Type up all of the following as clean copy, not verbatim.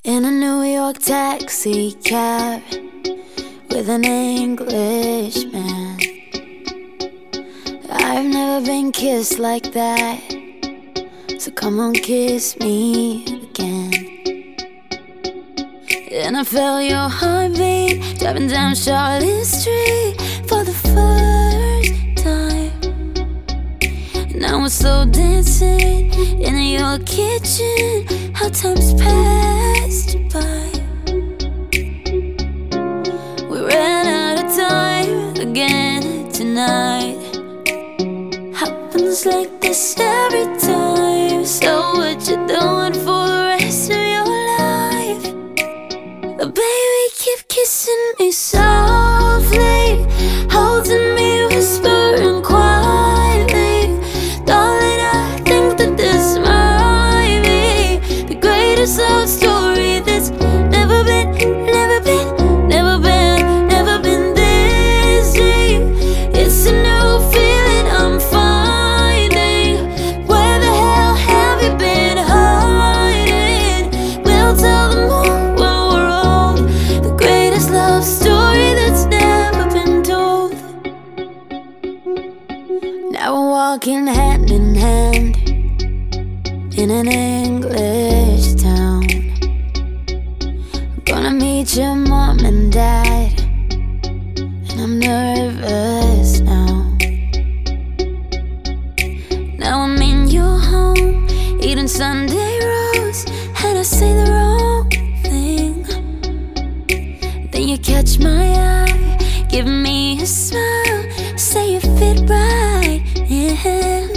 In a New York taxi cab with an Englishman. I've never been kissed like that, so come on, kiss me again. And I felt your heartbeat driving down Charlotte Street for the first time. And now we're slow dancing in your kitchen. How time's passed you by. We ran out of time again tonight. Happens like this every time. So what you doing for the rest of your life? Baby, keep kissing me softly, holding me, whispering quietly. Darling, I think that this might be the greatest love story that's never been this deep. It's a new feeling I'm finding. Where the hell have you been hiding? We'll tell them all when we're old. The greatest love story that's never been told. Now we're walking hand in hand in an English town. I'm gonna meet your mom and dad, and I'm nervous now. Now I'm in your home, eating Sunday roast, and I say the wrong thing. Then you catch my eye, give me a smile, say you fit right in.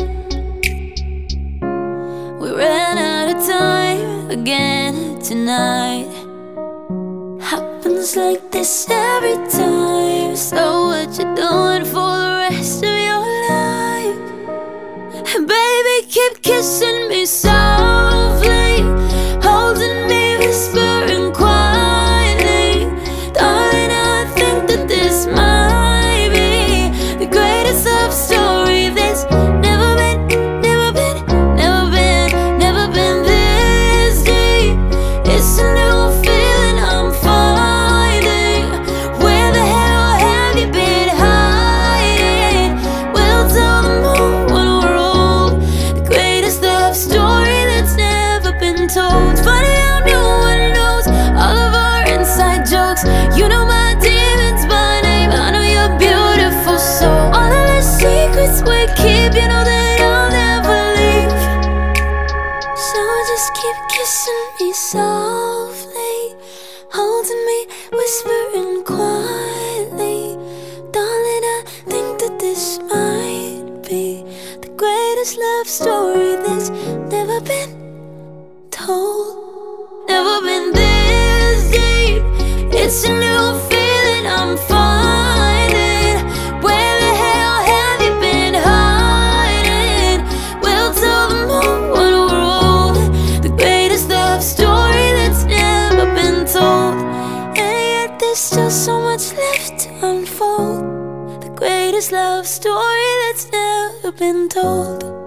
We ran out of time again tonight. Happens like this every time. So what you doing for the rest of your life? And baby, keep kissing me softly, holding me, whispering quietly. Darling, I think that this might be the greatest love story that's never been this deep. It's a new feeling I'm finding. Where the hell have you been hiding? We'll tell them all when we're old. The greatest love story that's never been told. It's funny how no one knows all of our inside jokes. You know my demons by name, I know you're beautiful, so all of the secrets we keep, you know that I'll never leave. So just keep kissing me softly, holding me, whispering quietly. Darling, I think that this might be the greatest love story that's never been told. Never been this deep. It's a new feeling I'm finding. Where the hell have you been hiding? We'll tell them all when we're old. The greatest love story that's never been told. And yet there's still so much left to unfold. The greatest love story that's never been told.